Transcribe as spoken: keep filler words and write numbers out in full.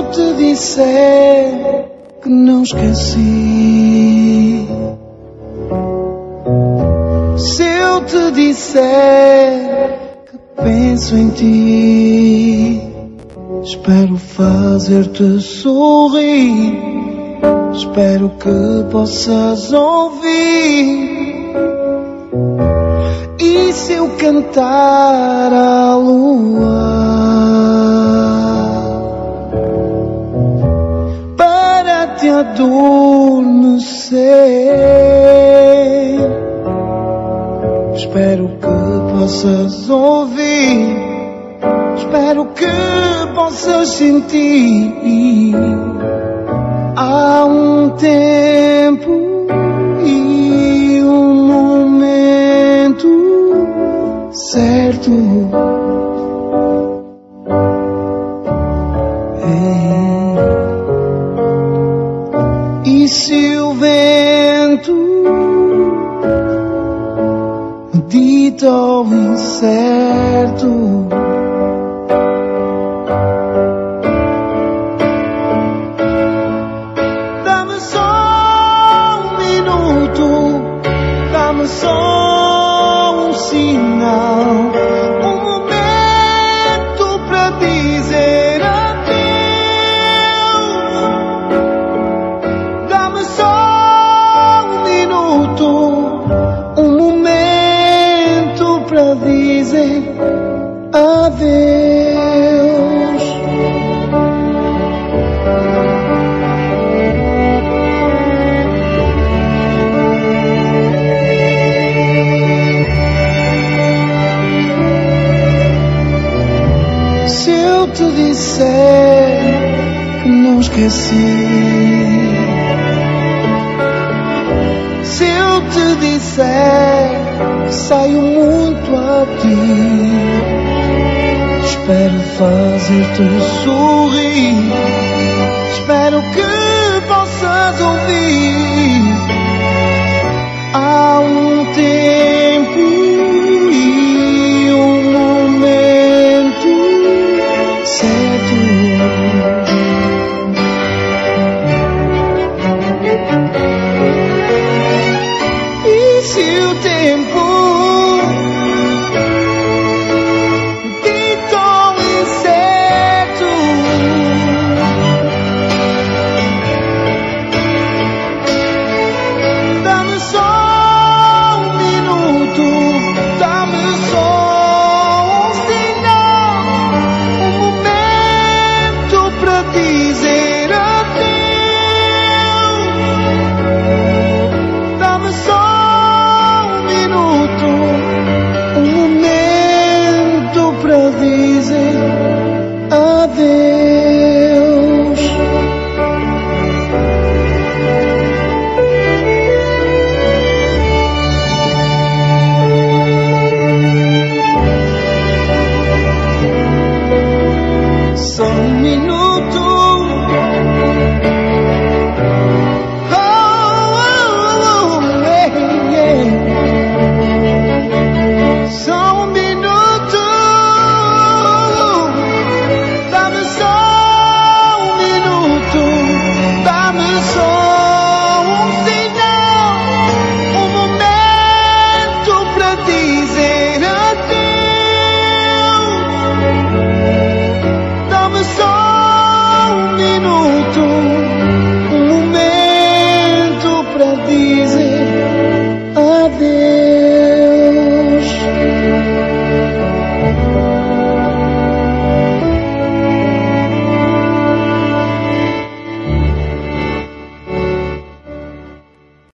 te disser que não esqueci, se eu te disser que penso em ti, espero fazer-te sorrir, espero que possas ouvir. E se eu cantar à lua para te adormecer, espero que possas ouvir, espero que possas sentir. Há um tempo e um momento certo. É. E se o vento dita ao incerto, dá-me só um minuto, dá-me só um sinal, um momento para dizer adeus. Dá-me só um minuto, um momento para dizer adeus. Se eu te disser que não esqueci, se eu te disser que saio muito a ti, espero fazer-te sorrir, espero que possas ouvir. Há um tempo